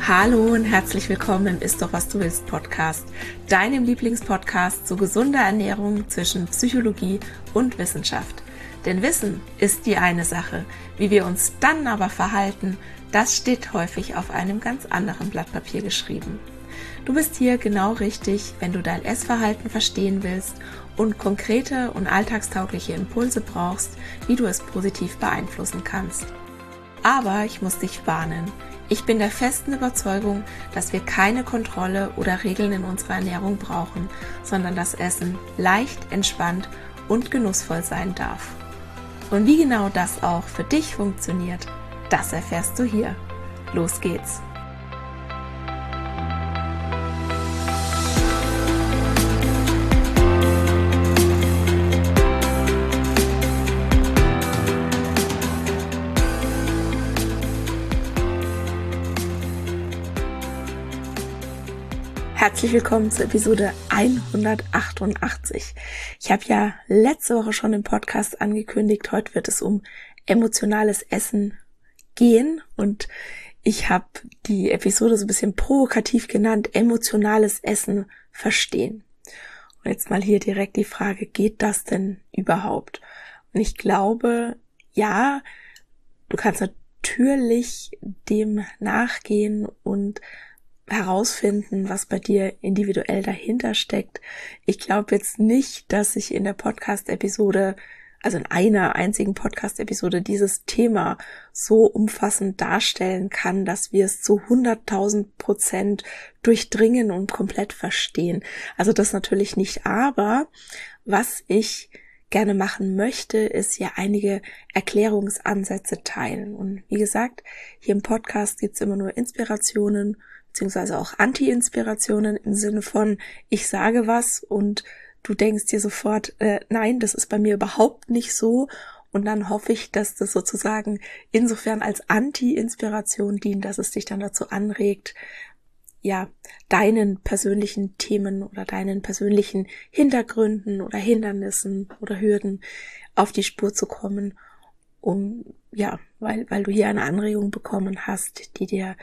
Hallo und herzlich willkommen im Ist doch was du willst Podcast, deinem Lieblingspodcast zu gesunder Ernährung zwischen Psychologie und Wissenschaft. Denn Wissen ist die eine Sache, wie wir uns dann aber verhalten, das steht häufig auf einem ganz anderen Blatt Papier geschrieben. Du bist hier genau richtig, wenn du dein Essverhalten verstehen willst und konkrete und alltagstaugliche Impulse brauchst, wie du es positiv beeinflussen kannst. Aber ich muss dich warnen. Ich bin der festen Überzeugung, dass wir keine Kontrolle oder Regeln in unserer Ernährung brauchen, sondern das Essen leicht, entspannt und genussvoll sein darf. Und wie genau das auch für dich funktioniert, das erfährst du hier. Los geht's! Herzlich willkommen zur Episode 188. Ich habe ja letzte Woche schon im Podcast angekündigt, heute wird es um emotionales Essen gehen und ich habe die Episode so ein bisschen provokativ genannt, emotionales Essen verstehen. Und jetzt mal hier direkt die Frage, geht das denn überhaupt? Und ich glaube, ja, du kannst natürlich dem nachgehen und herausfinden, was bei dir individuell dahinter steckt. Ich glaube jetzt nicht, dass ich in der Podcast-Episode, also in einer einzigen Podcast-Episode, dieses Thema so umfassend darstellen kann, dass wir es zu 100.000% durchdringen und komplett verstehen. Also das natürlich nicht, aber was ich gerne machen möchte, ist hier einige Erklärungsansätze teilen. Und wie gesagt, hier im Podcast gibt's immer nur Inspirationen, beziehungsweise auch Anti-Inspirationen im Sinne von, ich sage was und du denkst dir sofort, nein, das ist bei mir überhaupt nicht so. Und dann hoffe ich, dass das sozusagen insofern als Anti-Inspiration dient, dass es dich dann dazu anregt, ja, deinen persönlichen Themen oder deinen persönlichen Hintergründen oder Hindernissen oder Hürden auf die Spur zu kommen, weil du hier eine Anregung bekommen hast, die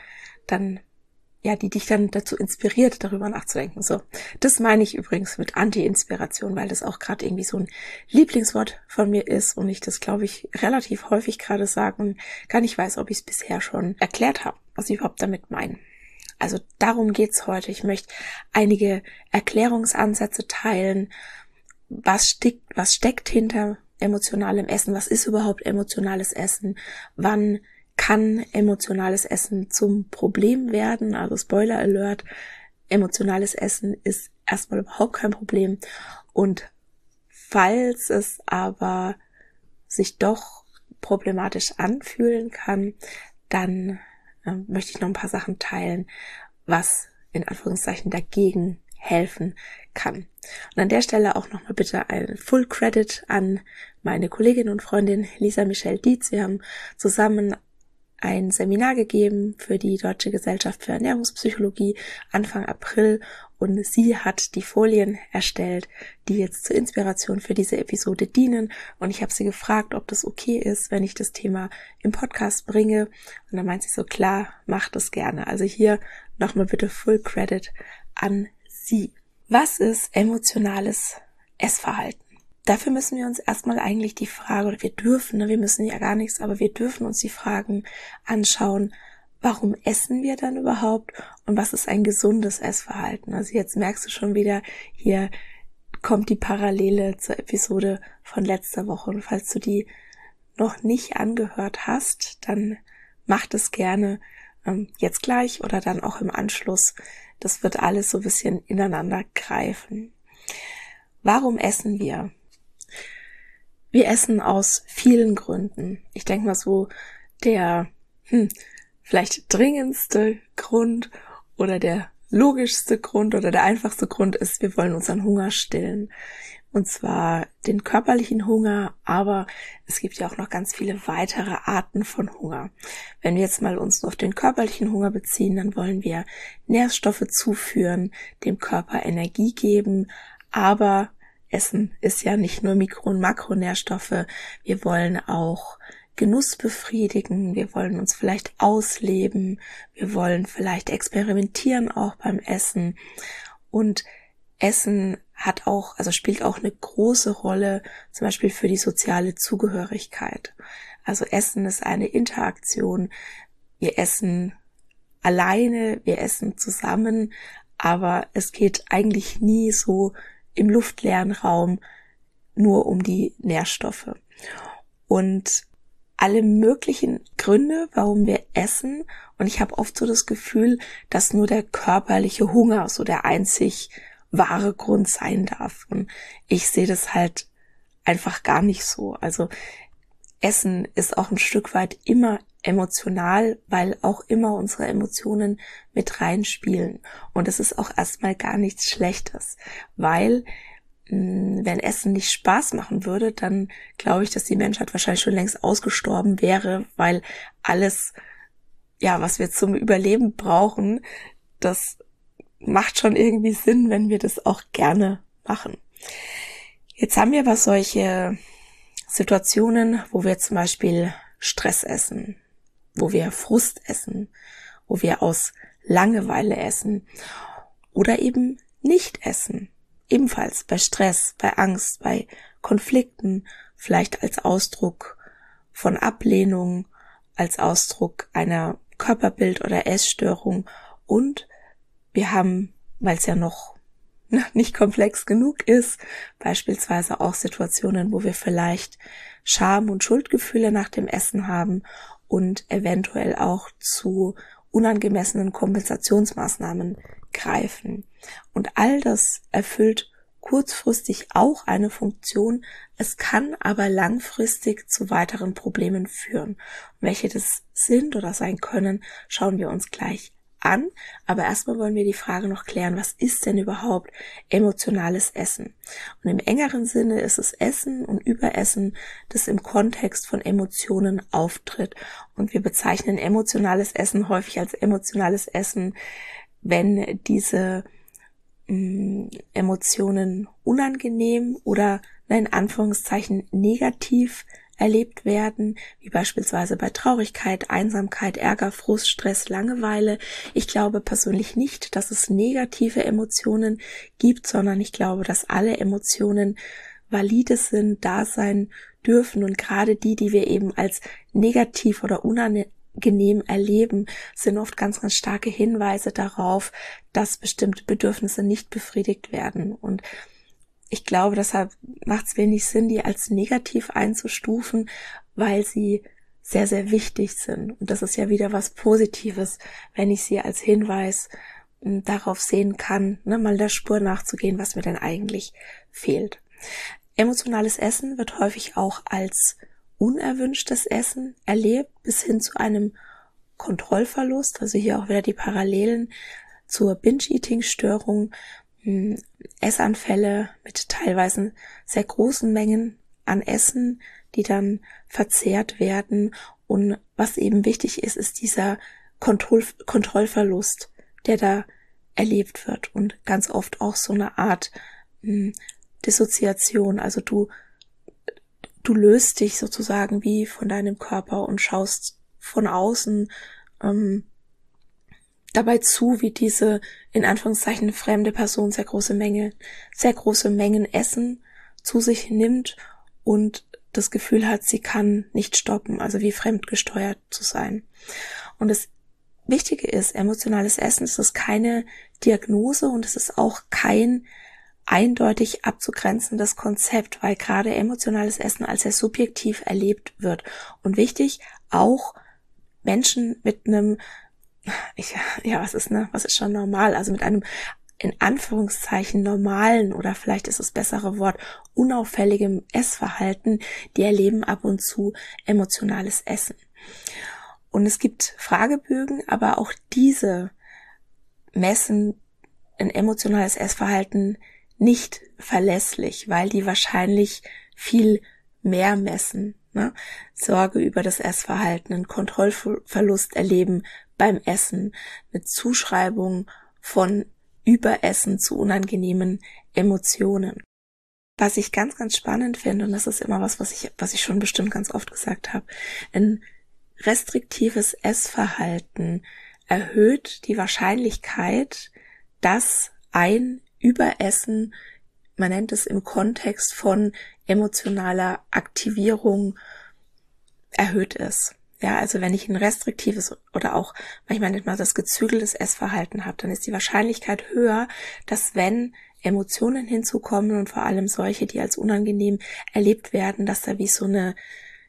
dich dann dazu inspiriert, darüber nachzudenken. So, das meine ich übrigens mit Anti-Inspiration, weil das auch gerade irgendwie so ein Lieblingswort von mir ist und ich das, glaube ich, relativ häufig gerade sage und gar nicht weiß, ob ich es bisher schon erklärt habe, was ich überhaupt damit meine. Also darum geht's heute. Ich möchte einige Erklärungsansätze teilen. Was steckt hinter emotionalem Essen? Was ist überhaupt emotionales Essen? Wann kann emotionales Essen zum Problem werden? Also Spoiler Alert, emotionales Essen ist erstmal überhaupt kein Problem. Und falls es aber sich doch problematisch anfühlen kann, dann möchte ich noch ein paar Sachen teilen, was in Anführungszeichen dagegen helfen kann. Und an der Stelle auch nochmal bitte ein Full Credit an meine Kollegin und Freundin Lisa Michelle Dietz. Wir haben zusammen ein Seminar gegeben für die Deutsche Gesellschaft für Ernährungspsychologie Anfang April und sie hat die Folien erstellt, die jetzt zur Inspiration für diese Episode dienen und ich habe sie gefragt, ob das okay ist, wenn ich das Thema im Podcast bringe und dann meint sie so, klar, mach das gerne. Also hier nochmal bitte Full Credit an sie. Was ist emotionales Essverhalten? Dafür müssen wir uns erstmal eigentlich die Frage, oder wir müssen ja gar nichts, aber wir dürfen uns die Fragen anschauen, warum essen wir dann überhaupt und was ist ein gesundes Essverhalten? Also jetzt merkst du schon wieder, hier kommt die Parallele zur Episode von letzter Woche und falls du die noch nicht angehört hast, dann mach das gerne jetzt gleich oder dann auch im Anschluss. Das wird alles so ein bisschen ineinander greifen. Warum essen wir? Wir essen aus vielen Gründen. Ich denke mal so, der vielleicht dringendste Grund oder der logischste Grund oder der einfachste Grund ist, wir wollen unseren Hunger stillen. Und zwar den körperlichen Hunger, aber es gibt ja auch noch ganz viele weitere Arten von Hunger. Wenn wir jetzt mal uns nur auf den körperlichen Hunger beziehen, dann wollen wir Nährstoffe zuführen, dem Körper Energie geben, aber Essen ist ja nicht nur Mikro- und Makronährstoffe. Wir wollen auch Genuss befriedigen, wir wollen uns vielleicht ausleben, wir wollen vielleicht experimentieren auch beim Essen. Und Essen spielt auch eine große Rolle, zum Beispiel für die soziale Zugehörigkeit. Also Essen ist eine Interaktion. Wir essen alleine, wir essen zusammen, aber es geht eigentlich nie so im luftleeren Raum nur um die Nährstoffe. Und alle möglichen Gründe, warum wir essen, und ich habe oft so das Gefühl, dass nur der körperliche Hunger so der einzig wahre Grund sein darf. Und ich sehe das halt einfach gar nicht so. Also Essen ist auch ein Stück weit immer emotional, weil auch immer unsere Emotionen mit reinspielen. Und es ist auch erstmal gar nichts Schlechtes, weil wenn Essen nicht Spaß machen würde, dann glaube ich, dass die Menschheit wahrscheinlich schon längst ausgestorben wäre, weil alles, ja, was wir zum Überleben brauchen, das macht schon irgendwie Sinn, wenn wir das auch gerne machen. Jetzt haben wir aber solche Situationen, wo wir zum Beispiel Stress essen, wo wir Frust essen, wo wir aus Langeweile essen oder eben nicht essen. Ebenfalls bei Stress, bei Angst, bei Konflikten, vielleicht als Ausdruck von Ablehnung, als Ausdruck einer Körperbild- oder Essstörung. Und wir haben, weil es ja noch nicht komplex genug ist, beispielsweise auch Situationen, wo wir vielleicht Scham- und Schuldgefühle nach dem Essen haben und eventuell auch zu unangemessenen Kompensationsmaßnahmen greifen. Und all das erfüllt kurzfristig auch eine Funktion, es kann aber langfristig zu weiteren Problemen führen. Und welche das sind oder sein können, schauen wir uns gleich an. Aber erstmal wollen wir die Frage noch klären, was ist denn überhaupt emotionales Essen? Und im engeren Sinne ist es Essen und Überessen, das im Kontext von Emotionen auftritt. Und wir bezeichnen emotionales Essen häufig als emotionales Essen, wenn diese Emotionen unangenehm oder in Anführungszeichen negativ erlebt werden, wie beispielsweise bei Traurigkeit, Einsamkeit, Ärger, Frust, Stress, Langeweile. Ich glaube persönlich nicht, dass es negative Emotionen gibt, sondern ich glaube, dass alle Emotionen valide sind, da sein dürfen, und gerade die wir eben als negativ oder unangenehm erleben, sind oft ganz, ganz starke Hinweise darauf, dass bestimmte Bedürfnisse nicht befriedigt werden. Und ich glaube, deshalb macht es wenig Sinn, die als negativ einzustufen, weil sie sehr, sehr wichtig sind. Und das ist ja wieder was Positives, wenn ich sie als Hinweis darauf sehen kann, mal der Spur nachzugehen, was mir denn eigentlich fehlt. Emotionales Essen wird häufig auch als unerwünschtes Essen erlebt, bis hin zu einem Kontrollverlust, also hier auch wieder die Parallelen zur Binge-Eating-Störung, Essanfälle mit teilweise sehr großen Mengen an Essen, die dann verzehrt werden. Und was eben wichtig ist, ist dieser Kontrollverlust, der da erlebt wird, und ganz oft auch so eine Art Dissoziation. Also du löst dich sozusagen wie von deinem Körper und schaust von außen dabei zu, wie diese in Anführungszeichen fremde Person sehr große Mengen Essen zu sich nimmt und das Gefühl hat, sie kann nicht stoppen, also wie fremdgesteuert zu sein. Und das Wichtige ist, emotionales Essen, es ist keine Diagnose und es ist auch kein eindeutig abzugrenzendes Konzept, weil gerade emotionales Essen als sehr subjektiv erlebt wird. Und wichtig, auch Menschen mit einem, was ist schon normal, also mit einem in Anführungszeichen normalen oder vielleicht ist das bessere Wort unauffälligem Essverhalten, die erleben ab und zu emotionales Essen. Und es gibt Fragebögen, aber auch diese messen ein emotionales Essverhalten nicht verlässlich, weil die wahrscheinlich viel mehr messen. Sorge über das Essverhalten, einen Kontrollverlust erleben beim Essen, eine Zuschreibung von Überessen zu unangenehmen Emotionen. was ich ganz, ganz spannend finde, und das ist immer was ich schon bestimmt ganz oft gesagt habe, ein restriktives Essverhalten erhöht die Wahrscheinlichkeit, dass ein Überessen, man nennt es im Kontext von emotionaler Aktivierung, erhöht ist. Ja, also wenn ich ein restriktives oder auch manchmal nennt man das gezügeltes Essverhalten habe, dann ist die Wahrscheinlichkeit höher, dass wenn Emotionen hinzukommen und vor allem solche, die als unangenehm erlebt werden, dass da wie so eine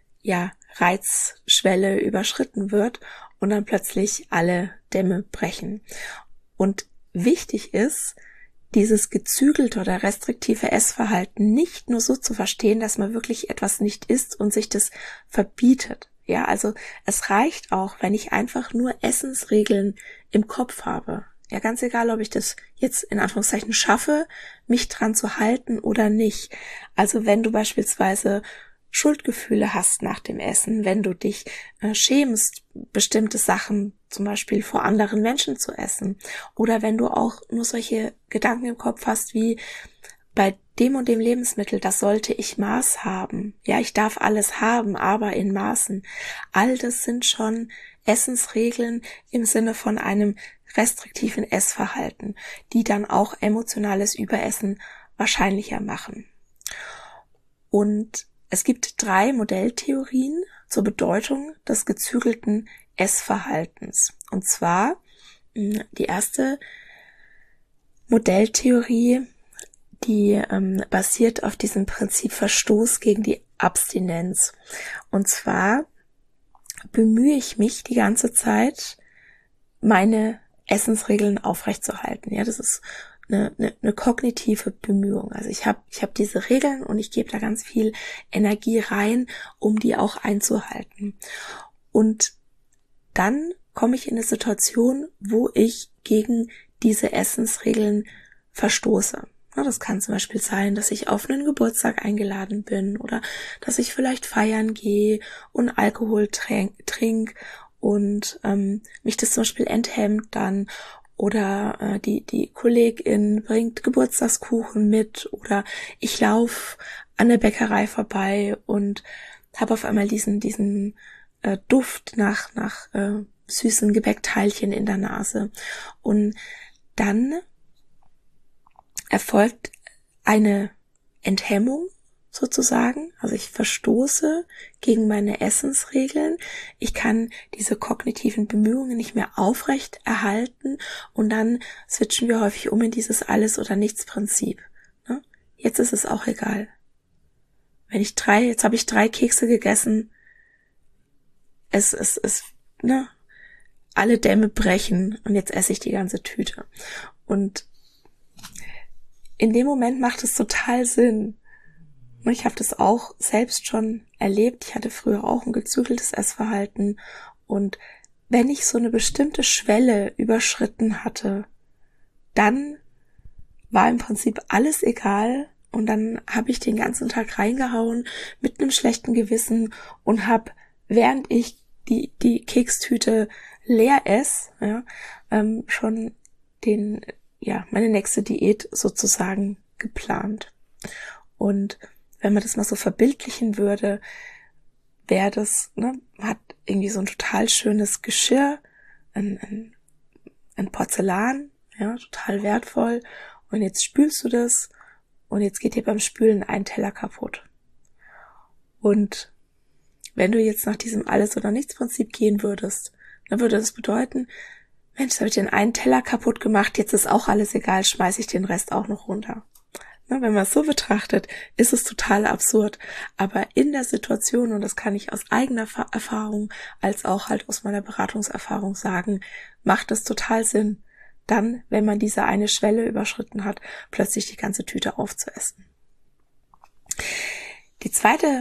Reizschwelle überschritten wird und dann plötzlich alle Dämme brechen. Und wichtig ist, dieses gezügelte oder restriktive Essverhalten nicht nur so zu verstehen, dass man wirklich etwas nicht isst und sich das verbietet. Ja, also es reicht auch, wenn ich einfach nur Essensregeln im Kopf habe. Ja, ganz egal, ob ich das jetzt in Anführungszeichen schaffe, mich dran zu halten oder nicht. Also wenn du beispielsweise Schuldgefühle hast nach dem Essen, wenn du dich schämst, bestimmte Sachen zum Beispiel vor anderen Menschen zu essen, oder wenn du auch nur solche Gedanken im Kopf hast wie bei dem und dem Lebensmittel, das sollte ich Maß haben. Ja, ich darf alles haben, aber in Maßen. All das sind schon Essensregeln im Sinne von einem restriktiven Essverhalten, die dann auch emotionales Überessen wahrscheinlicher machen. Und es gibt 3 Modelltheorien zur Bedeutung des gezügelten Essverhaltens. Und zwar die erste Modelltheorie, die basiert auf diesem Prinzip Verstoß gegen die Abstinenz. Und zwar bemühe ich mich die ganze Zeit, meine Essensregeln aufrechtzuerhalten. Ja, das ist eine kognitive Bemühung. Also ich hab diese Regeln und ich gebe da ganz viel Energie rein, um die auch einzuhalten. Und dann komme ich in eine Situation, wo ich gegen diese Essensregeln verstoße. Ja, das kann zum Beispiel sein, dass ich auf einen Geburtstag eingeladen bin oder dass ich vielleicht feiern gehe und Alkohol trink und mich das zum Beispiel enthemmt dann. Oder die Kollegin bringt Geburtstagskuchen mit oder ich laufe an der Bäckerei vorbei und habe auf einmal diesen Duft nach süßen Gebäckteilchen in der Nase. Und dann erfolgt eine Enthemmung sozusagen, also ich verstoße gegen meine Essensregeln, ich kann diese kognitiven Bemühungen nicht mehr aufrecht erhalten und dann switchen wir häufig um in dieses Alles- oder Nichts-Prinzip. Ne? Jetzt ist es auch egal. Jetzt habe ich 3 Kekse gegessen, alle Dämme brechen und jetzt esse ich die ganze Tüte. Und in dem Moment macht es total Sinn. Ich habe das auch selbst schon erlebt. Ich hatte früher auch ein gezügeltes Essverhalten. Und wenn ich so eine bestimmte Schwelle überschritten hatte, dann war im Prinzip alles egal. Und dann habe ich den ganzen Tag reingehauen mit einem schlechten Gewissen und habe, während ich die Kekstüte leer esse, schon meine nächste Diät sozusagen geplant. Und wenn man das mal so verbildlichen würde, wäre das, hat irgendwie so ein total schönes Geschirr, ein Porzellan, ja, total wertvoll. Und jetzt spülst du das und jetzt geht dir beim Spülen ein Teller kaputt. Und wenn du jetzt nach diesem Alles- oder Nichts-Prinzip gehen würdest, dann würde das bedeuten, Mensch, jetzt habe ich den einen Teller kaputt gemacht, jetzt ist auch alles egal, schmeiße ich den Rest auch noch runter. Wenn man es so betrachtet, ist es total absurd. Aber in der Situation, und das kann ich aus eigener Erfahrung als auch halt aus meiner Beratungserfahrung sagen, macht es total Sinn, dann, wenn man diese eine Schwelle überschritten hat, plötzlich die ganze Tüte aufzuessen. Die zweite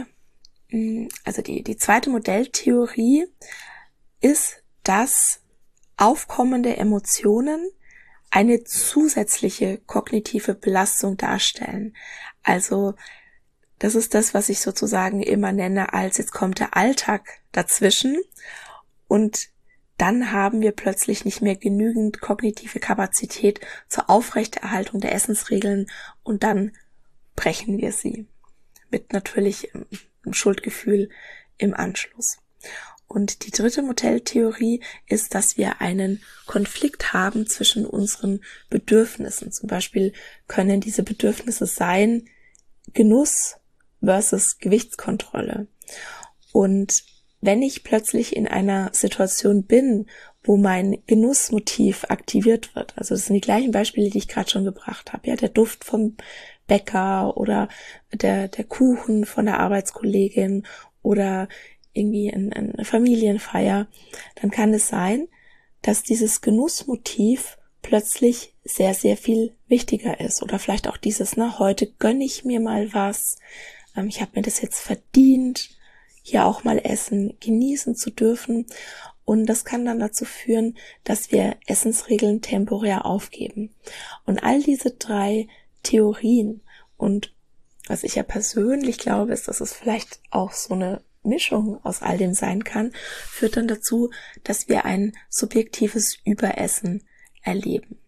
Modelltheorie ist, dass aufkommende Emotionen eine zusätzliche kognitive Belastung darstellen. Also das ist das, was ich sozusagen immer nenne als jetzt kommt der Alltag dazwischen und dann haben wir plötzlich nicht mehr genügend kognitive Kapazität zur Aufrechterhaltung der Essensregeln und dann brechen wir sie. Mit natürlich einem Schuldgefühl im Anschluss. Und die dritte Modelltheorie ist, dass wir einen Konflikt haben zwischen unseren Bedürfnissen. Zum Beispiel können diese Bedürfnisse sein Genuss versus Gewichtskontrolle. Und wenn ich plötzlich in einer Situation bin, wo mein Genussmotiv aktiviert wird, also das sind die gleichen Beispiele, die ich gerade schon gebracht habe, ja, der Duft vom Bäcker oder der Kuchen von der Arbeitskollegin oder irgendwie eine Familienfeier, dann kann es sein, dass dieses Genussmotiv plötzlich sehr, sehr viel wichtiger ist. Oder vielleicht auch dieses, heute gönne ich mir mal was, ich habe mir das jetzt verdient, hier auch mal essen, genießen zu dürfen. Und das kann dann dazu führen, dass wir Essensregeln temporär aufgeben. Und all diese 3 Theorien und was ich ja persönlich glaube, ist, dass es vielleicht auch so eine Mischung aus all dem sein kann, führt dann dazu, dass wir ein subjektives Überessen erleben.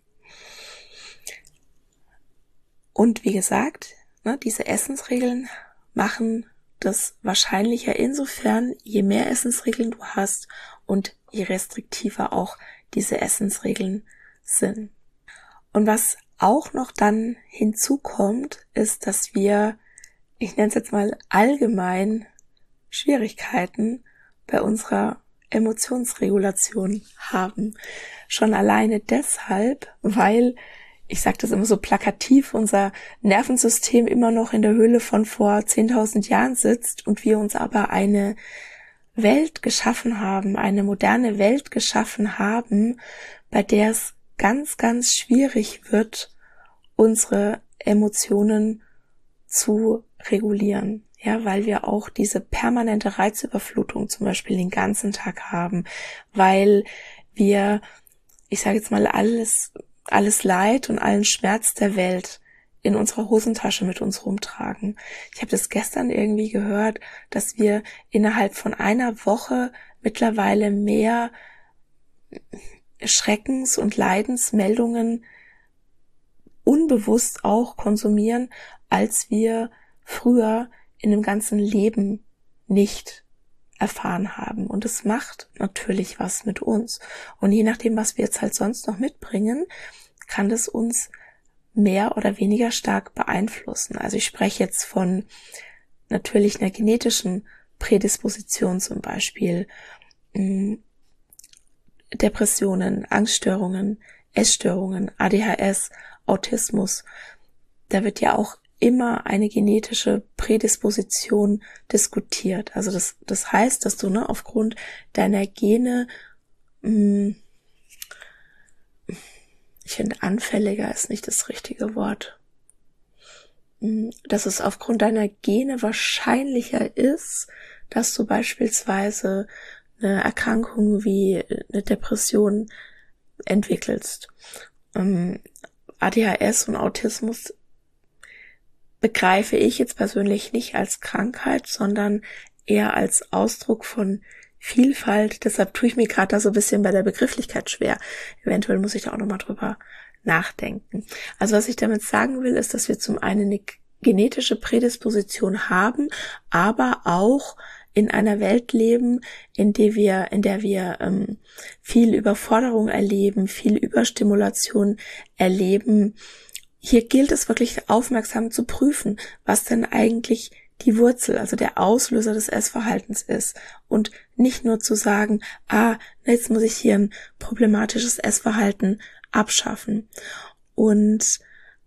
Und wie gesagt, diese Essensregeln machen das wahrscheinlicher insofern, je mehr Essensregeln du hast und je restriktiver auch diese Essensregeln sind. Und was auch noch dann hinzukommt, ist, dass wir, ich nenne es jetzt mal allgemein, Schwierigkeiten bei unserer Emotionsregulation haben. Schon alleine deshalb, weil, ich sage das immer so plakativ, unser Nervensystem immer noch in der Höhle von vor 10.000 Jahren sitzt und wir uns aber eine Welt geschaffen haben, eine moderne Welt geschaffen haben, bei der es ganz, ganz schwierig wird, unsere Emotionen zu regulieren. Ja, weil wir auch diese permanente Reizüberflutung zum Beispiel den ganzen Tag haben, weil wir, ich sage jetzt mal, alles Leid und allen Schmerz der Welt in unserer Hosentasche mit uns rumtragen. Ich habe das gestern irgendwie gehört, dass wir innerhalb von einer Woche mittlerweile mehr Schreckens- und Leidensmeldungen unbewusst auch konsumieren, als wir früher in dem ganzen Leben nicht erfahren haben. Und es macht natürlich was mit uns. Und je nachdem, was wir jetzt halt sonst noch mitbringen, kann das uns mehr oder weniger stark beeinflussen. Also ich spreche jetzt von natürlich einer genetischen Prädisposition, zum Beispiel Depressionen, Angststörungen, Essstörungen, ADHS, Autismus. Da wird ja auch immer eine genetische Prädisposition diskutiert. Also das heißt, dass du aufgrund deiner Gene, ich finde anfälliger ist nicht das richtige Wort, dass es aufgrund deiner Gene wahrscheinlicher ist, dass du beispielsweise eine Erkrankung wie eine Depression entwickelst. ADHS und Autismus begreife ich jetzt persönlich nicht als Krankheit, sondern eher als Ausdruck von Vielfalt. Deshalb tue ich mir gerade da so ein bisschen bei der Begrifflichkeit schwer. Eventuell muss ich da auch nochmal drüber nachdenken. Also was ich damit sagen will, ist, dass wir zum einen eine genetische Prädisposition haben, aber auch in einer Welt leben, in der wir viel Überforderung erleben, viel Überstimulation erleben. Hier gilt es wirklich aufmerksam zu prüfen, was denn eigentlich die Wurzel, also der Auslöser des Essverhaltens ist. Und nicht nur zu sagen, jetzt muss ich hier ein problematisches Essverhalten abschaffen. Und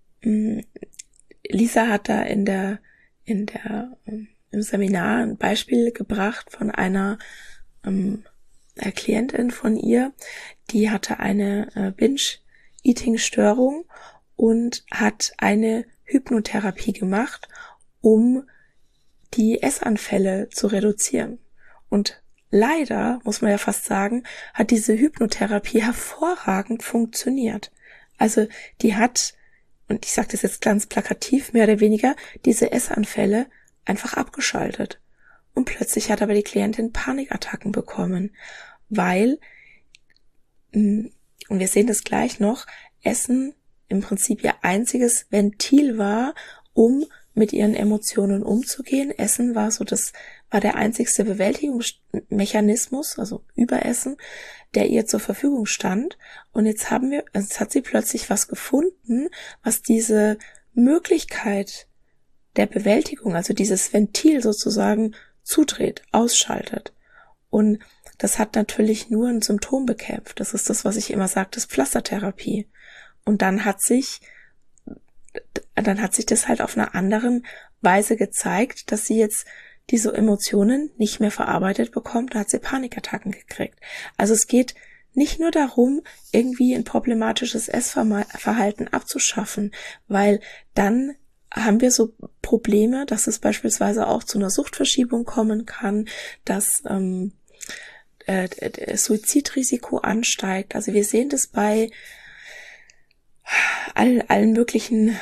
Lisa hat da im Seminar ein Beispiel gebracht von einer Klientin von ihr, die hatte eine Binge-Eating-Störung und hat eine Hypnotherapie gemacht, um die Essanfälle zu reduzieren. Und leider, muss man ja fast sagen, hat diese Hypnotherapie hervorragend funktioniert. Also die hat, und ich sage das jetzt ganz plakativ, mehr oder weniger, diese Essanfälle einfach abgeschaltet. Und plötzlich hat aber die Klientin Panikattacken bekommen, weil, und wir sehen das gleich noch, Essen im Prinzip ihr einziges Ventil war, um mit ihren Emotionen umzugehen. Essen war der einzigste Bewältigungsmechanismus, also Überessen, der ihr zur Verfügung stand. Und jetzt hat sie plötzlich was gefunden, was diese Möglichkeit der Bewältigung, also dieses Ventil sozusagen zudreht, ausschaltet. Und das hat natürlich nur ein Symptom bekämpft. Das ist das, was ich immer sage, das Pflastertherapie. Und dann hat sich das halt auf einer anderen Weise gezeigt, dass sie jetzt diese Emotionen nicht mehr verarbeitet bekommt. Da hat sie Panikattacken gekriegt. Also es geht nicht nur darum, irgendwie ein problematisches Essverhalten abzuschaffen, weil dann haben wir so Probleme, dass es beispielsweise auch zu einer Suchtverschiebung kommen kann, dass Suizidrisiko ansteigt. Also wir sehen das bei allen möglichen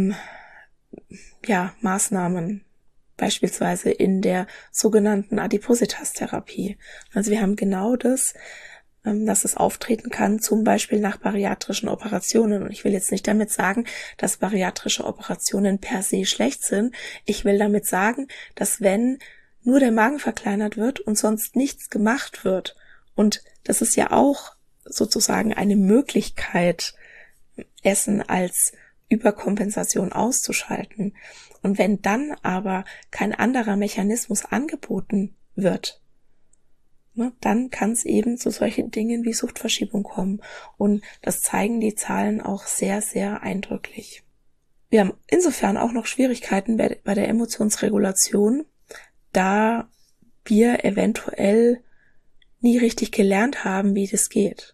Maßnahmen, beispielsweise in der sogenannten Adipositas-Therapie. Also wir haben genau das, dass es auftreten kann, zum Beispiel nach bariatrischen Operationen. Und ich will jetzt nicht damit sagen, dass bariatrische Operationen per se schlecht sind. Ich will damit sagen, dass wenn nur der Magen verkleinert wird und sonst nichts gemacht wird, und das ist ja auch sozusagen eine Möglichkeit, Essen als Überkompensation auszuschalten. Und wenn dann aber kein anderer Mechanismus angeboten wird, dann kann es eben zu solchen Dingen wie Suchtverschiebung kommen. Und das zeigen die Zahlen auch sehr, sehr eindrücklich. Wir haben insofern auch noch Schwierigkeiten bei der Emotionsregulation, da wir eventuell nie richtig gelernt haben, wie das geht.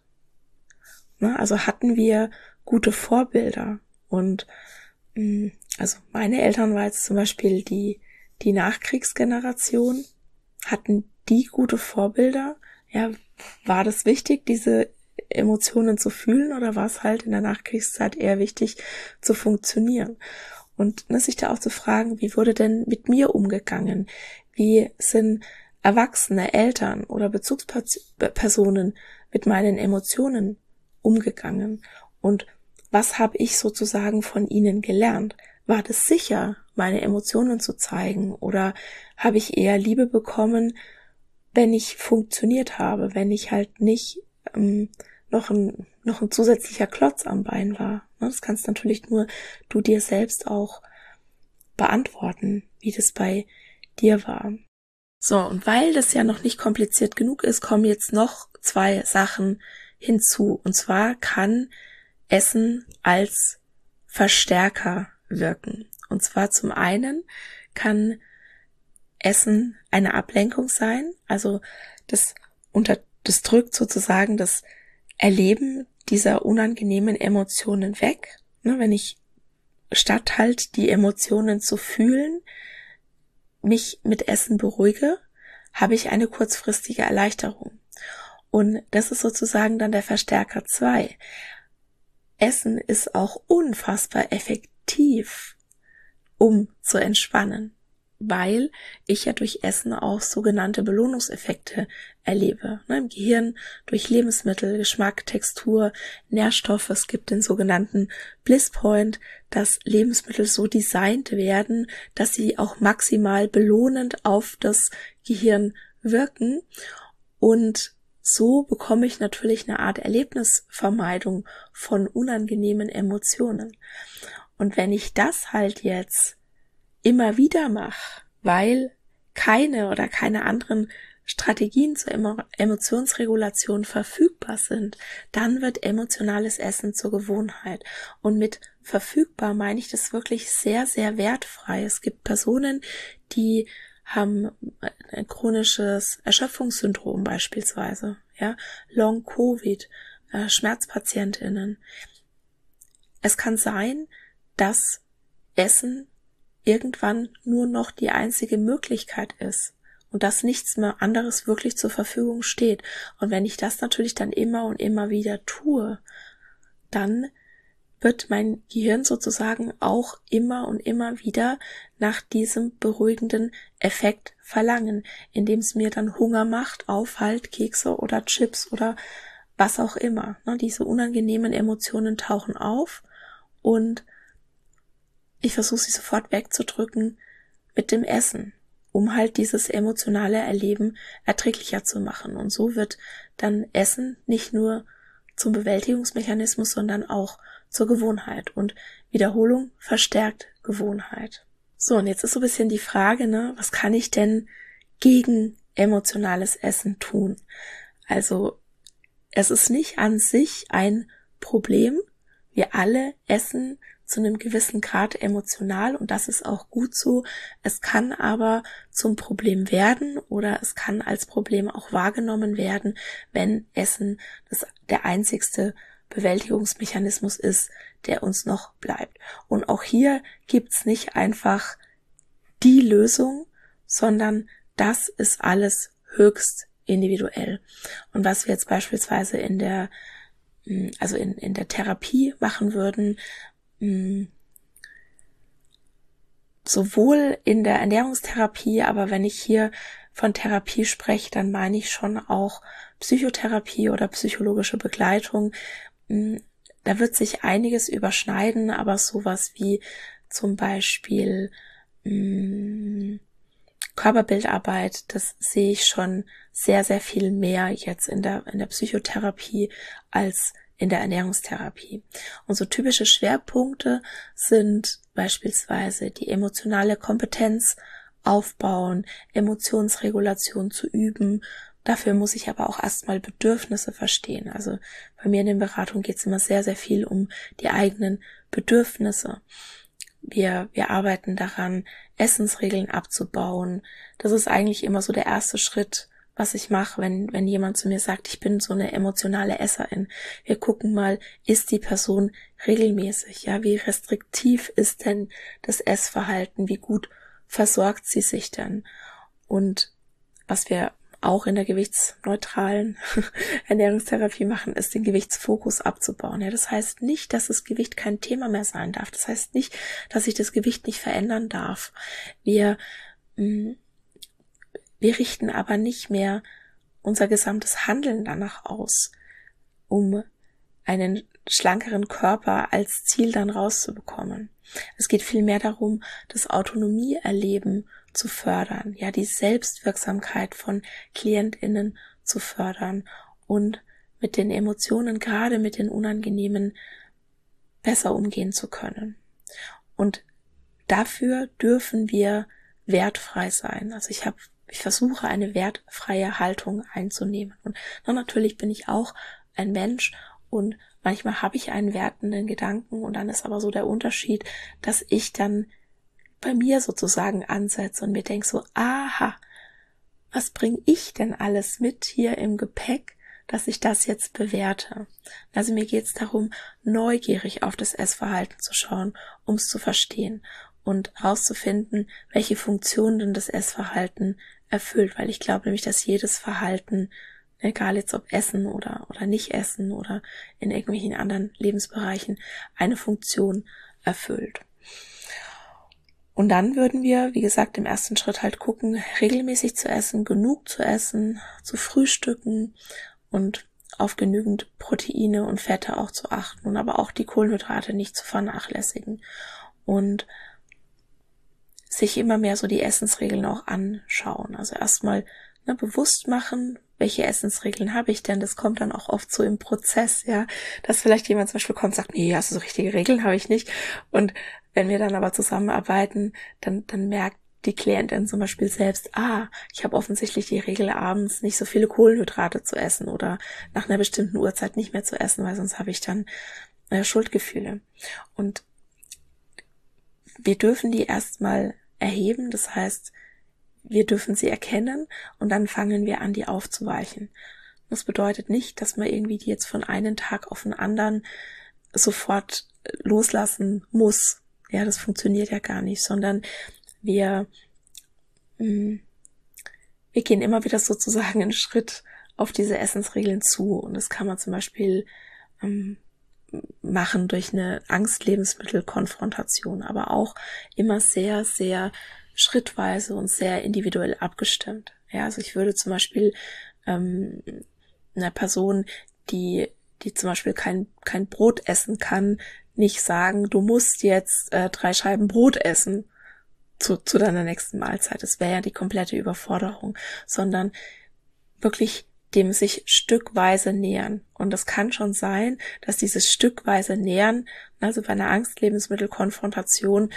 Also hatten wir gute Vorbilder. Und also meine Eltern war jetzt zum Beispiel die Nachkriegsgeneration, hatten die gute Vorbilder? Ja, war das wichtig, diese Emotionen zu fühlen, oder war es halt in der Nachkriegszeit eher wichtig zu funktionieren? Und sich da auch zu fragen, wie wurde denn mit mir umgegangen? Wie sind Erwachsene, Eltern oder Bezugspersonen mit meinen Emotionen umgegangen? Und was habe ich sozusagen von ihnen gelernt? War das sicher, meine Emotionen zu zeigen? Oder habe ich eher Liebe bekommen, wenn ich funktioniert habe, wenn ich halt nicht noch ein zusätzlicher Klotz am Bein war? Das kannst natürlich nur du dir selbst auch beantworten, wie das bei dir war. So, und weil das ja noch nicht kompliziert genug ist, kommen jetzt noch 2 Sachen hinzu. Und zwar kann Essen als Verstärker wirken. Und zwar zum einen kann Essen eine Ablenkung sein, also das drückt sozusagen das Erleben dieser unangenehmen Emotionen weg. Wenn ich statt halt die Emotionen zu fühlen, mich mit Essen beruhige, habe ich eine kurzfristige Erleichterung. Und das ist sozusagen dann der Verstärker 2. Essen ist auch unfassbar effektiv, um zu entspannen, weil ich ja durch Essen auch sogenannte Belohnungseffekte erlebe. Im Gehirn durch Lebensmittel, Geschmack, Textur, Nährstoffe. Es gibt den sogenannten Bliss Point, dass Lebensmittel so designt werden, dass sie auch maximal belohnend auf das Gehirn wirken. Und so bekomme ich natürlich eine Art Erlebnisvermeidung von unangenehmen Emotionen. Und wenn ich das halt jetzt immer wieder mache, weil keine anderen Strategien zur Emotionsregulation verfügbar sind, dann wird emotionales Essen zur Gewohnheit. Und mit verfügbar meine ich das wirklich sehr, sehr wertfrei. Es gibt Personen, die haben ein chronisches Erschöpfungssyndrom beispielsweise, Long-Covid, SchmerzpatientInnen. Es kann sein, dass Essen irgendwann nur noch die einzige Möglichkeit ist und dass nichts mehr anderes wirklich zur Verfügung steht. Und wenn ich das natürlich dann immer und immer wieder tue, dann wird mein Gehirn sozusagen auch immer und immer wieder nach diesem beruhigenden Effekt verlangen, indem es mir dann Hunger macht auf halt Kekse oder Chips oder was auch immer. Diese unangenehmen Emotionen tauchen auf und ich versuche sie sofort wegzudrücken mit dem Essen, um halt dieses emotionale Erleben erträglicher zu machen. Und so wird dann Essen nicht nur zum Bewältigungsmechanismus, sondern auch zur Gewohnheit. Und Wiederholung verstärkt Gewohnheit. So, und jetzt ist so ein bisschen die Frage, was kann ich denn gegen emotionales Essen tun? Also, es ist nicht an sich ein Problem. Wir alle essen zu einem gewissen Grad emotional und das ist auch gut so. Es kann aber zum Problem werden oder es kann als Problem auch wahrgenommen werden, wenn Essen der einzigste Bewältigungsmechanismus ist, der uns noch bleibt. Und auch hier gibt's nicht einfach die Lösung, sondern das ist alles höchst individuell. Und was wir jetzt beispielsweise in der Therapie machen würden, sowohl in der Ernährungstherapie, aber wenn ich hier von Therapie spreche, dann meine ich schon auch Psychotherapie oder psychologische Begleitung. Da wird sich einiges überschneiden, aber sowas wie zum Beispiel Körperbildarbeit, das sehe ich schon sehr, sehr viel mehr jetzt in der Psychotherapie als in der Ernährungstherapie. Und so typische Schwerpunkte sind beispielsweise die emotionale Kompetenz aufbauen, Emotionsregulation zu üben. Dafür muss ich aber auch erstmal Bedürfnisse verstehen. Also bei mir in den Beratungen geht es immer sehr, sehr viel um die eigenen Bedürfnisse. Wir arbeiten daran, Essensregeln abzubauen. Das ist eigentlich immer so der erste Schritt, was ich mache, wenn jemand zu mir sagt, ich bin so eine emotionale Esserin. Wir gucken mal, ist die Person regelmäßig? Ja, wie restriktiv ist denn das Essverhalten? Wie gut versorgt sie sich denn? Und was wir auch in der gewichtsneutralen Ernährungstherapie machen, ist den Gewichtsfokus abzubauen. Ja, das heißt nicht, dass das Gewicht kein Thema mehr sein darf. Das heißt nicht, dass ich das Gewicht nicht verändern darf. Wir richten aber nicht mehr unser gesamtes Handeln danach aus, um einen schlankeren Körper als Ziel dann rauszubekommen. Es geht vielmehr darum, das Autonomieerleben zu fördern, ja, die Selbstwirksamkeit von KlientInnen zu fördern und mit den Emotionen, gerade mit den unangenehmen, besser umgehen zu können. Und dafür dürfen wir wertfrei sein. Also ich versuche eine wertfreie Haltung einzunehmen. Und natürlich bin ich auch ein Mensch und manchmal habe ich einen wertenden Gedanken und dann ist aber so der Unterschied, dass ich dann bei mir sozusagen ansetze und mir denke so, aha, was bringe ich denn alles mit hier im Gepäck, dass ich das jetzt bewerte? Also mir geht es darum, neugierig auf das Essverhalten zu schauen, um es zu verstehen und herauszufinden, welche Funktion denn das Essverhalten erfüllt, weil ich glaube nämlich, dass jedes Verhalten, egal jetzt ob Essen oder nicht Essen oder in irgendwelchen anderen Lebensbereichen, eine Funktion erfüllt. Und dann würden wir, wie gesagt, im ersten Schritt halt gucken, regelmäßig zu essen, genug zu essen, zu frühstücken und auf genügend Proteine und Fette auch zu achten und aber auch die Kohlenhydrate nicht zu vernachlässigen und sich immer mehr so die Essensregeln auch anschauen. Also erstmal bewusst machen, welche Essensregeln habe ich denn? Das kommt dann auch oft so im Prozess, ja, dass vielleicht jemand zum Beispiel kommt und sagt, nee, also so richtige Regeln habe ich nicht. Und wenn wir dann aber zusammenarbeiten, dann merkt die Klientin zum Beispiel selbst, ich habe offensichtlich die Regel, abends nicht so viele Kohlenhydrate zu essen oder nach einer bestimmten Uhrzeit nicht mehr zu essen, weil sonst habe ich dann Schuldgefühle. Und wir dürfen die erstmal erheben, das heißt, wir dürfen sie erkennen und dann fangen wir an, die aufzuweichen. Das bedeutet nicht, dass man irgendwie die jetzt von einem Tag auf den anderen sofort loslassen muss. Ja, das funktioniert ja gar nicht, sondern wir gehen immer wieder sozusagen einen Schritt auf diese Essensregeln zu. Und das kann man zum Beispiel machen durch eine Angst-Lebensmittel-Konfrontation, aber auch immer sehr, sehr schrittweise und sehr individuell abgestimmt. Ja, also ich würde zum Beispiel einer Person, die zum Beispiel kein Brot essen kann, nicht sagen, du musst jetzt 3 Scheiben Brot essen zu deiner nächsten Mahlzeit. Das wäre ja die komplette Überforderung, sondern wirklich dem sich stückweise nähern. Und es kann schon sein, dass dieses stückweise Nähern, also bei einer Angstlebensmittelkonfrontation,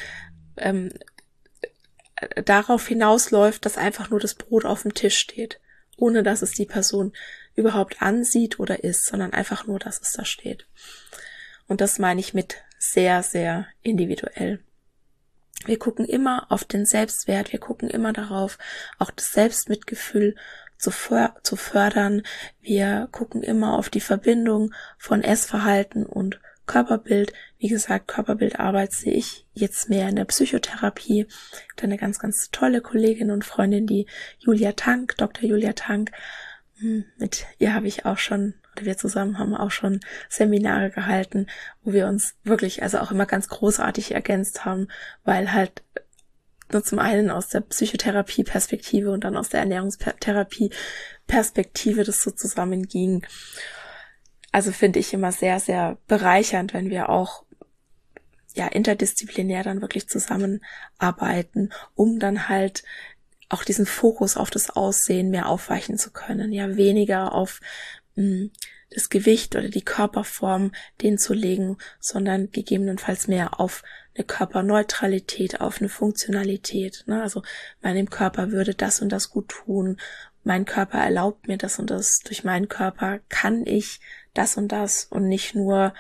darauf hinausläuft, dass einfach nur das Brot auf dem Tisch steht, ohne dass es die Person überhaupt ansieht oder isst, sondern einfach nur, dass es da steht. Und das meine ich mit sehr, sehr individuell. Wir gucken immer auf den Selbstwert, wir gucken immer darauf, auch das Selbstmitgefühl zu fördern. Wir gucken immer auf die Verbindung von Essverhalten und Körperbild. Wie gesagt, Körperbildarbeit sehe ich jetzt mehr in der Psychotherapie. Ich habe eine ganz, ganz tolle Kollegin und Freundin, die Julia Tank, Dr. Julia Tank. Mit ihr habe ich auch schon, oder wir zusammen haben auch schon Seminare gehalten, wo wir uns wirklich also auch immer ganz großartig ergänzt haben, weil halt nur zum einen aus der Psychotherapie-Perspektive und dann aus der Ernährungstherapie-Perspektive das so zusammenging. Also finde ich immer sehr, sehr bereichernd, wenn wir auch interdisziplinär dann wirklich zusammenarbeiten, um dann halt auch diesen Fokus auf das Aussehen mehr aufweichen zu können, ja, weniger auf das Gewicht oder die Körperform den zu legen, sondern gegebenenfalls mehr auf eine Körperneutralität, auf eine Funktionalität, ne? Also meinem Körper würde das und das gut tun, mein Körper erlaubt mir das und das, durch meinen Körper kann ich das und das und nicht nur,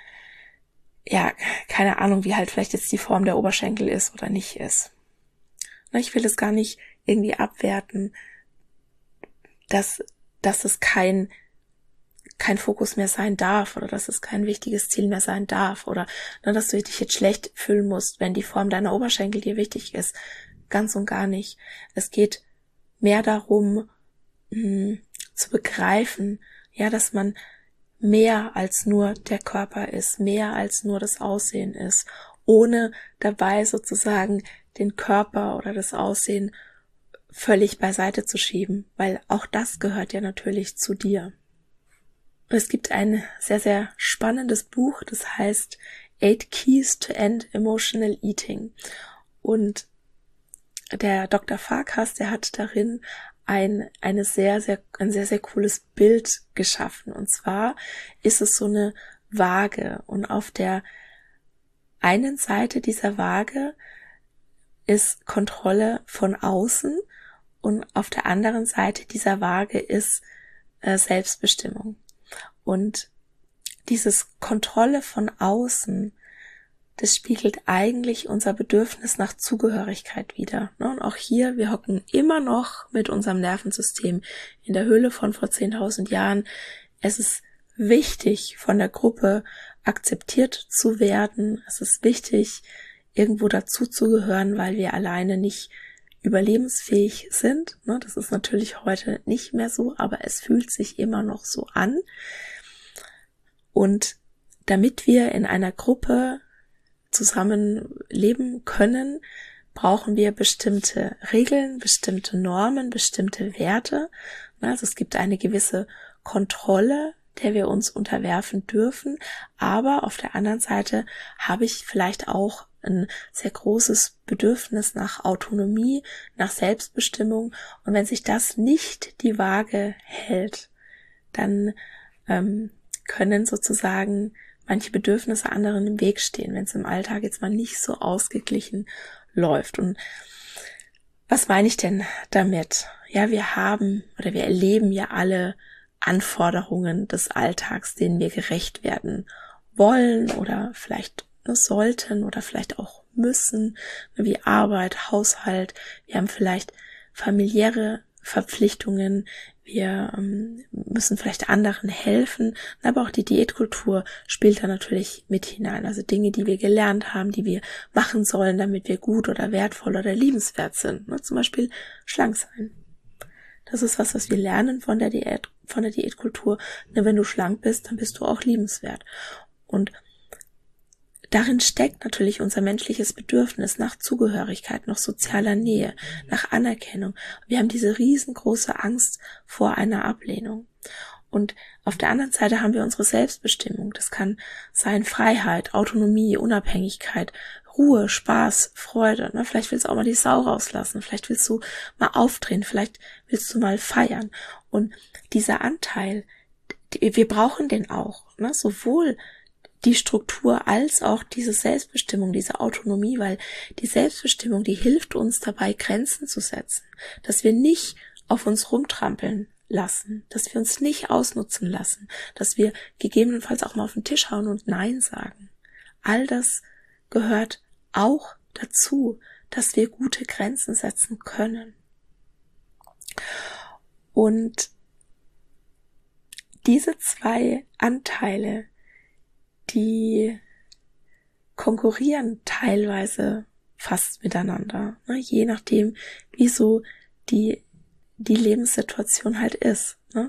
keine Ahnung, wie halt vielleicht jetzt die Form der Oberschenkel ist oder nicht ist. Ich will es gar nicht irgendwie abwerten, dass es kein Fokus mehr sein darf oder dass es kein wichtiges Ziel mehr sein darf oder dass du dich jetzt schlecht fühlen musst, wenn die Form deiner Oberschenkel dir wichtig ist. Ganz und gar nicht. Es geht mehr darum, zu begreifen, dass man mehr als nur der Körper ist, mehr als nur das Aussehen ist, ohne dabei sozusagen den Körper oder das Aussehen völlig beiseite zu schieben, weil auch das gehört ja natürlich zu dir. Es gibt ein sehr, sehr spannendes Buch, das heißt 8 Keys to End Emotional Eating. Und der Dr. Farkas, der hat darin ein sehr, sehr cooles Bild geschaffen. Und zwar ist es so eine Waage. Und auf der einen Seite dieser Waage ist Kontrolle von außen und auf der anderen Seite dieser Waage ist Selbstbestimmung. Und dieses Kontrolle von außen, das spiegelt eigentlich unser Bedürfnis nach Zugehörigkeit wider. Und auch hier, wir hocken immer noch mit unserem Nervensystem in der Höhle von vor 10.000 Jahren. Es ist wichtig, von der Gruppe akzeptiert zu werden. Es ist wichtig, irgendwo dazu zu gehören, weil wir alleine nicht überlebensfähig sind. Das ist natürlich heute nicht mehr so, aber es fühlt sich immer noch so an. Und damit wir in einer Gruppe zusammen leben können, brauchen wir bestimmte Regeln, bestimmte Normen, bestimmte Werte. Also es gibt eine gewisse Kontrolle, der wir uns unterwerfen dürfen, aber auf der anderen Seite habe ich vielleicht auch ein sehr großes Bedürfnis nach Autonomie, nach Selbstbestimmung, und wenn sich das nicht die Waage hält, dann können sozusagen manche Bedürfnisse anderen im Weg stehen, wenn es im Alltag jetzt mal nicht so ausgeglichen läuft. Und was meine ich denn damit? Ja, wir erleben ja alle Anforderungen des Alltags, denen wir gerecht werden wollen oder vielleicht sollten oder vielleicht auch müssen, wie Arbeit, Haushalt. Wir haben vielleicht familiäre Verpflichtungen, wir müssen vielleicht anderen helfen, aber auch die Diätkultur spielt da natürlich mit hinein. Also Dinge, die wir gelernt haben, die wir machen sollen, damit wir gut oder wertvoll oder liebenswert sind. Zum Beispiel schlank sein. Das ist was wir lernen von der Diätkultur. Wenn du schlank bist, dann bist du auch liebenswert. Und darin steckt natürlich unser menschliches Bedürfnis nach Zugehörigkeit, nach sozialer Nähe, nach Anerkennung. Wir haben diese riesengroße Angst vor einer Ablehnung. Und auf der anderen Seite haben wir unsere Selbstbestimmung. Das kann sein Freiheit, Autonomie, Unabhängigkeit, Ruhe, Spaß, Freude. Ne? Vielleicht willst du auch mal die Sau rauslassen. Vielleicht willst du mal aufdrehen. Vielleicht willst du mal feiern. Und dieser Anteil, wir brauchen den auch. Ne? Sowohl die Struktur als auch diese Selbstbestimmung, diese Autonomie, weil die Selbstbestimmung, die hilft uns dabei, Grenzen zu setzen. Dass wir nicht auf uns rumtrampeln lassen, dass wir uns nicht ausnutzen lassen, dass wir gegebenenfalls auch mal auf den Tisch hauen und Nein sagen. All das gehört auch dazu, dass wir gute Grenzen setzen können. Und diese zwei Anteile, die konkurrieren teilweise fast miteinander, ne? Je nachdem, wie so die Lebenssituation halt ist. Ne?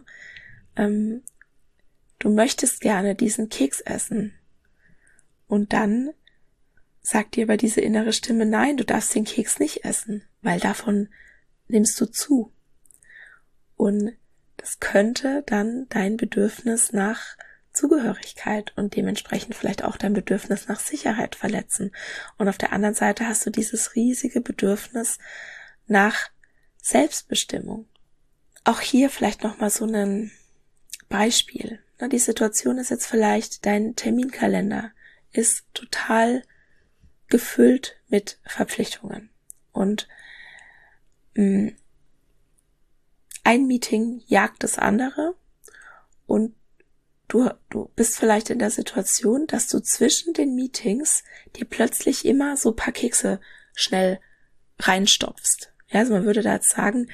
Du möchtest gerne diesen Keks essen und dann sagt dir aber diese innere Stimme, nein, du darfst den Keks nicht essen, weil davon nimmst du zu. Und das könnte dann dein Bedürfnis nach Zugehörigkeit und dementsprechend vielleicht auch dein Bedürfnis nach Sicherheit verletzen. Und auf der anderen Seite hast du dieses riesige Bedürfnis nach Selbstbestimmung. Auch hier vielleicht nochmal so ein Beispiel. Die Situation ist jetzt vielleicht, dein Terminkalender ist total gefüllt mit Verpflichtungen. Und ein Meeting jagt das andere und du bist vielleicht in der Situation, dass du zwischen den Meetings dir plötzlich immer so ein paar Kekse schnell reinstopfst. Ja, also man würde da jetzt sagen,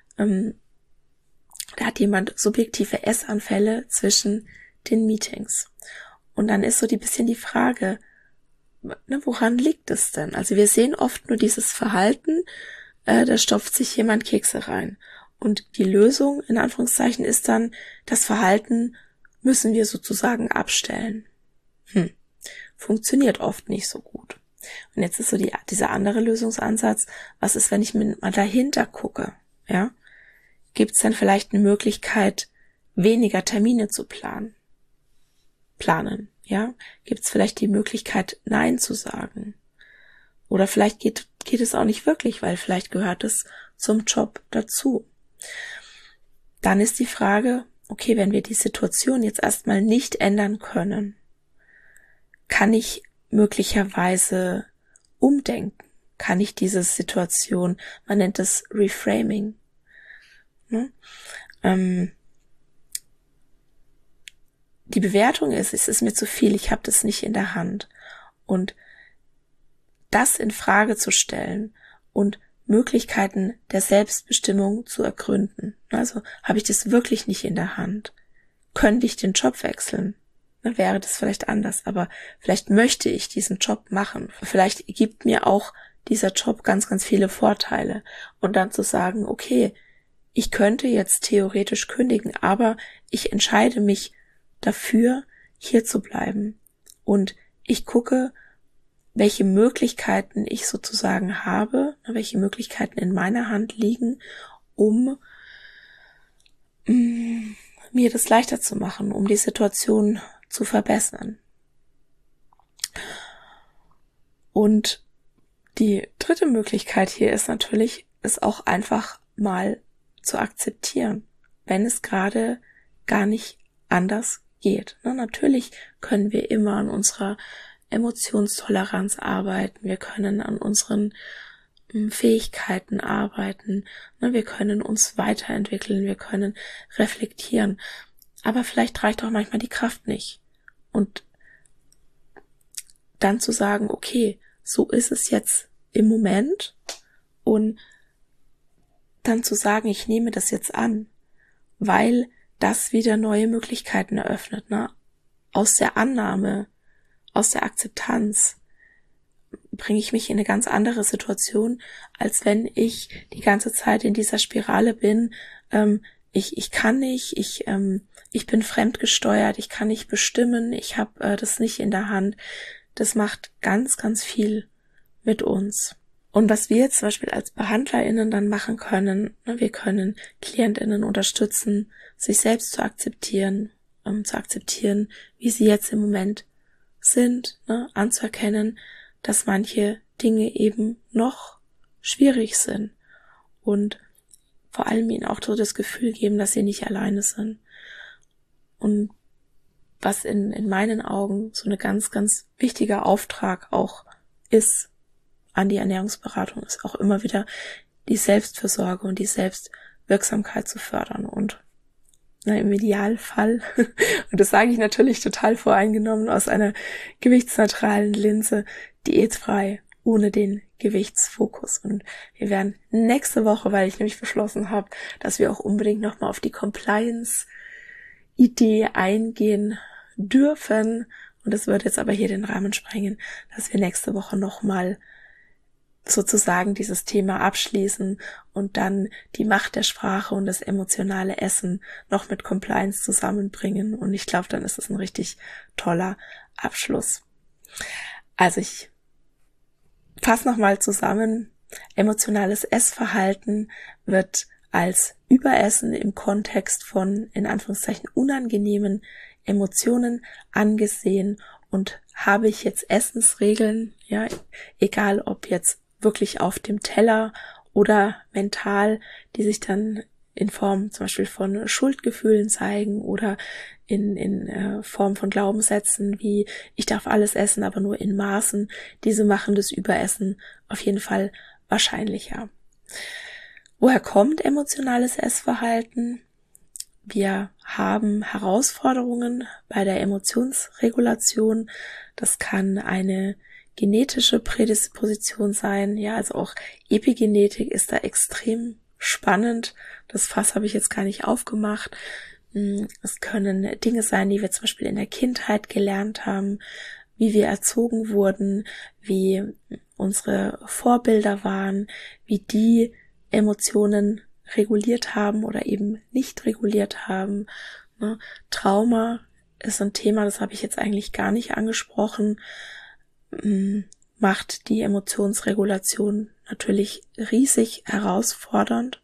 da hat jemand subjektive Essanfälle zwischen den Meetings. Und dann ist so ein bisschen die Frage, ne, woran liegt es denn? Also wir sehen oft nur dieses Verhalten, da stopft sich jemand Kekse rein. Und die Lösung, in Anführungszeichen, ist dann, das Verhalten müssen wir sozusagen abstellen. Funktioniert oft nicht so gut. Und jetzt ist so dieser andere Lösungsansatz, was ist, wenn ich mir mal dahinter gucke? Ja? Gibt es dann vielleicht eine Möglichkeit, weniger Termine zu planen? Ja? Gibt es vielleicht die Möglichkeit, Nein zu sagen? Oder vielleicht geht es auch nicht wirklich, weil vielleicht gehört es zum Job dazu. Dann ist die Frage, okay, wenn wir die Situation jetzt erstmal nicht ändern können, kann ich möglicherweise umdenken? Kann ich diese Situation, man nennt es Reframing, ne? Die Bewertung ist, es ist mir zu viel, ich habe das nicht in der Hand. Und das in Frage zu stellen und Möglichkeiten der Selbstbestimmung zu ergründen. Also habe ich das wirklich nicht in der Hand? Könnte ich den Job wechseln? Dann wäre das vielleicht anders, aber vielleicht möchte ich diesen Job machen. Vielleicht gibt mir auch dieser Job ganz, ganz viele Vorteile. Und dann zu sagen, okay, ich könnte jetzt theoretisch kündigen, aber ich entscheide mich dafür, hier zu bleiben. Und ich gucke, welche Möglichkeiten ich sozusagen habe, welche Möglichkeiten in meiner Hand liegen, um mir das leichter zu machen, um die Situation zu verbessern. Und die dritte Möglichkeit hier ist natürlich, es auch einfach mal zu akzeptieren, wenn es gerade gar nicht anders geht. Natürlich können wir immer an unserer Emotionstoleranz arbeiten, wir können an unseren Fähigkeiten arbeiten, wir können uns weiterentwickeln, wir können reflektieren, aber vielleicht reicht auch manchmal die Kraft nicht. Und dann zu sagen, okay, so ist es jetzt im Moment und dann zu sagen, ich nehme das jetzt an, weil das wieder neue Möglichkeiten eröffnet, aus der Annahme, aus der Akzeptanz bringe ich mich in eine ganz andere Situation, als wenn ich die ganze Zeit in dieser Spirale bin, ich kann nicht, ich bin fremdgesteuert, ich kann nicht bestimmen, ich habe das nicht in der Hand. Das macht ganz, ganz viel mit uns. Und was wir jetzt zum Beispiel als BehandlerInnen dann machen können, ne, wir können KlientInnen unterstützen, sich selbst zu akzeptieren, wie sie jetzt im Moment sind, ne, anzuerkennen, dass manche Dinge eben noch schwierig sind und vor allem ihnen auch so das Gefühl geben, dass sie nicht alleine sind. Und was in meinen Augen so eine ganz, ganz wichtiger Auftrag auch ist an die Ernährungsberatung, ist auch immer wieder die Selbstfürsorge und die Selbstwirksamkeit zu fördern und im Idealfall, und das sage ich natürlich total voreingenommen, aus einer gewichtsneutralen Linse, diätfrei, ohne den Gewichtsfokus. Und wir werden nächste Woche, weil ich nämlich beschlossen habe, dass wir auch unbedingt nochmal auf die Compliance-Idee eingehen dürfen, und das wird jetzt aber hier den Rahmen sprengen, dass wir nächste Woche nochmal sozusagen dieses Thema abschließen und dann die Macht der Sprache und das emotionale Essen noch mit Compliance zusammenbringen. Und ich glaube, dann ist es ein richtig toller Abschluss. Also ich fasse nochmal zusammen. Emotionales Essverhalten wird als Überessen im Kontext von, in Anführungszeichen, unangenehmen Emotionen angesehen. Und habe ich jetzt Essensregeln, ja, egal ob jetzt wirklich auf dem Teller oder mental, die sich dann in Form zum Beispiel von Schuldgefühlen zeigen oder in Form von Glaubenssätzen wie ich darf alles essen, aber nur in Maßen. Diese machen das Überessen auf jeden Fall wahrscheinlicher. Woher kommt emotionales Essverhalten? Wir haben Herausforderungen bei der Emotionsregulation. Das kann eine genetische Prädisposition sein, ja, also auch Epigenetik ist da extrem spannend. Das Fass habe ich jetzt gar nicht aufgemacht. Es können Dinge sein, die wir zum Beispiel in der Kindheit gelernt haben, wie wir erzogen wurden, wie unsere Vorbilder waren, wie die Emotionen reguliert haben oder eben nicht reguliert haben. Trauma ist ein Thema, das habe ich jetzt eigentlich gar nicht angesprochen, macht die Emotionsregulation natürlich riesig herausfordernd.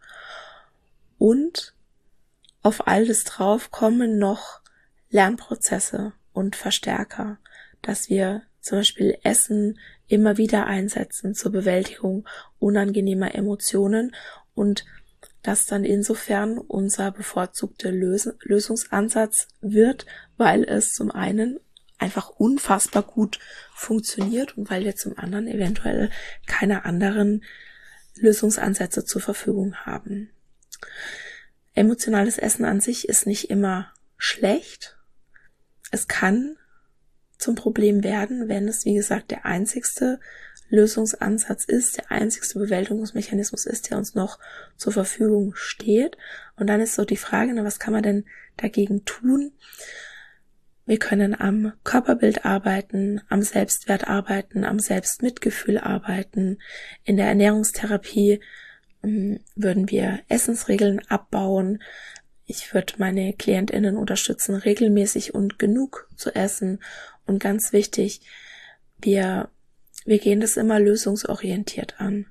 Und auf all das drauf kommen noch Lernprozesse und Verstärker, dass wir zum Beispiel Essen immer wieder einsetzen zur Bewältigung unangenehmer Emotionen und das dann insofern unser bevorzugter Lösungsansatz wird, weil es zum einen einfach unfassbar gut funktioniert und weil wir zum anderen eventuell keine anderen Lösungsansätze zur Verfügung haben. Emotionales Essen an sich ist nicht immer schlecht. Es kann zum Problem werden, wenn es, wie gesagt, der einzigste Lösungsansatz ist, der einzigste Bewältigungsmechanismus ist, der uns noch zur Verfügung steht. Und dann ist so die Frage, was kann man denn dagegen tun? Wir können am Körperbild arbeiten, am Selbstwert arbeiten, am Selbstmitgefühl arbeiten. In der Ernährungstherapie würden wir Essensregeln abbauen. Ich würde meine KlientInnen unterstützen, regelmäßig und genug zu essen. Und ganz wichtig, wir gehen das immer lösungsorientiert an.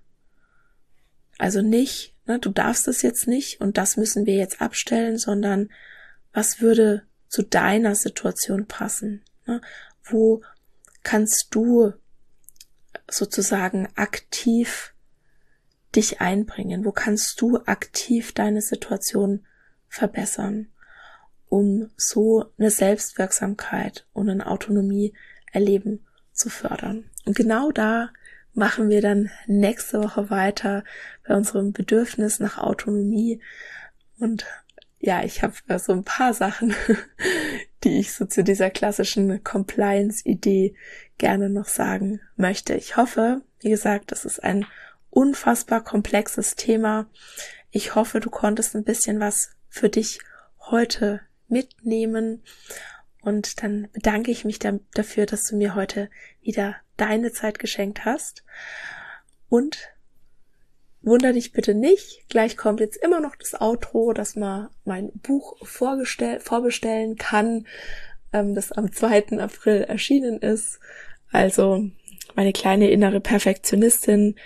Also nicht, du darfst das jetzt nicht und das müssen wir jetzt abstellen, sondern was würde zu deiner Situation passen? Wo kannst du sozusagen aktiv dich einbringen? Wo kannst du aktiv deine Situation verbessern, um so eine Selbstwirksamkeit und eine Autonomie erleben zu fördern? Und genau da machen wir dann nächste Woche weiter bei unserem Bedürfnis nach Autonomie. Und ja, ich habe so ein paar Sachen, die ich so zu dieser klassischen Compliance-Idee gerne noch sagen möchte. Ich hoffe, wie gesagt, das ist ein unfassbar komplexes Thema. Ich hoffe, du konntest ein bisschen was für dich heute mitnehmen. Und dann bedanke ich mich dafür, dass du mir heute wieder deine Zeit geschenkt hast. Und wunder dich bitte nicht, gleich kommt jetzt immer noch das Outro, dass man mein Buch vorbestellen kann, das am 2. April erschienen ist. Also meine kleine innere Perfektionistin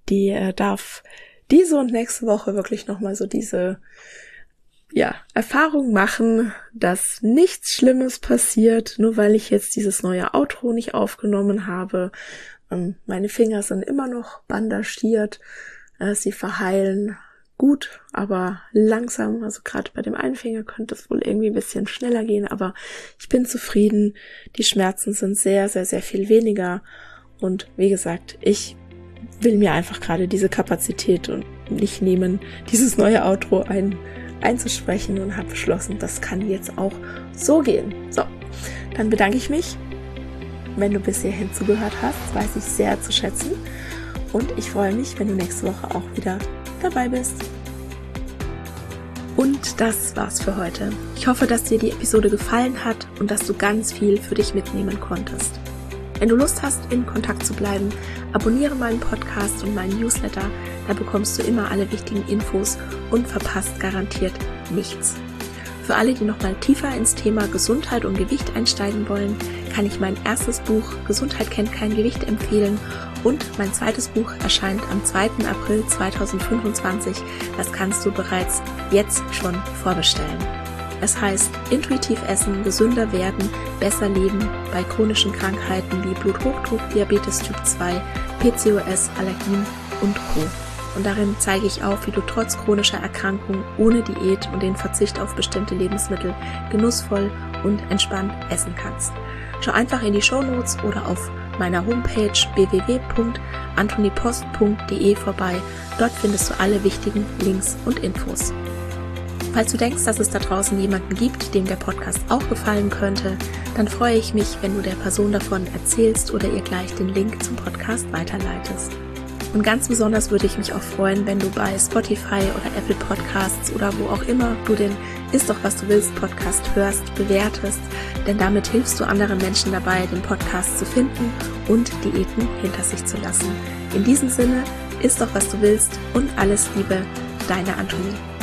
die darf diese und nächste Woche wirklich nochmal so diese Erfahrung machen, dass nichts Schlimmes passiert, nur weil ich jetzt dieses neue Outro nicht aufgenommen habe. Meine Finger sind immer noch bandagiert, sie verheilen gut, aber langsam. Also gerade bei dem einen Finger könnte es wohl irgendwie ein bisschen schneller gehen, aber ich bin zufrieden. Die Schmerzen sind sehr, sehr, sehr viel weniger. Und wie gesagt, ich will mir einfach gerade diese Kapazität und nicht nehmen, dieses neue Outro einzusprechen und habe beschlossen, das kann jetzt auch so gehen. So, dann bedanke ich mich. Wenn du bis hierhin zugehört hast, weiß ich sehr zu schätzen. Und ich freue mich, wenn du nächste Woche auch wieder dabei bist. Und das war's für heute. Ich hoffe, dass dir die Episode gefallen hat und dass du ganz viel für dich mitnehmen konntest. Wenn du Lust hast, in Kontakt zu bleiben, abonniere meinen Podcast und meinen Newsletter, da bekommst du immer alle wichtigen Infos und verpasst garantiert nichts. Für alle, die nochmal tiefer ins Thema Gesundheit und Gewicht einsteigen wollen, kann ich mein erstes Buch Gesundheit kennt kein Gewicht empfehlen und mein zweites Buch erscheint am 2. April 2025. Das kannst du bereits jetzt schon vorbestellen. Es heißt Intuitiv essen, gesünder werden, besser leben bei chronischen Krankheiten wie Bluthochdruck, Diabetes Typ 2, PCOS, Allergien und Co. Und darin zeige ich auf, wie du trotz chronischer Erkrankung ohne Diät und den Verzicht auf bestimmte Lebensmittel genussvoll und entspannt essen kannst. Schau einfach in die Shownotes oder auf meiner Homepage www.antonipost.de vorbei. Dort findest du alle wichtigen Links und Infos. Falls du denkst, dass es da draußen jemanden gibt, dem der Podcast auch gefallen könnte, dann freue ich mich, wenn du der Person davon erzählst oder ihr gleich den Link zum Podcast weiterleitest. Und ganz besonders würde ich mich auch freuen, wenn du bei Spotify oder Apple Podcasts oder wo auch immer du den Ist doch was du willst Podcast hörst, bewertest, denn damit hilfst du anderen Menschen dabei, den Podcast zu finden und Diäten hinter sich zu lassen. In diesem Sinne, ist doch was du willst und alles Liebe, deine Antonie.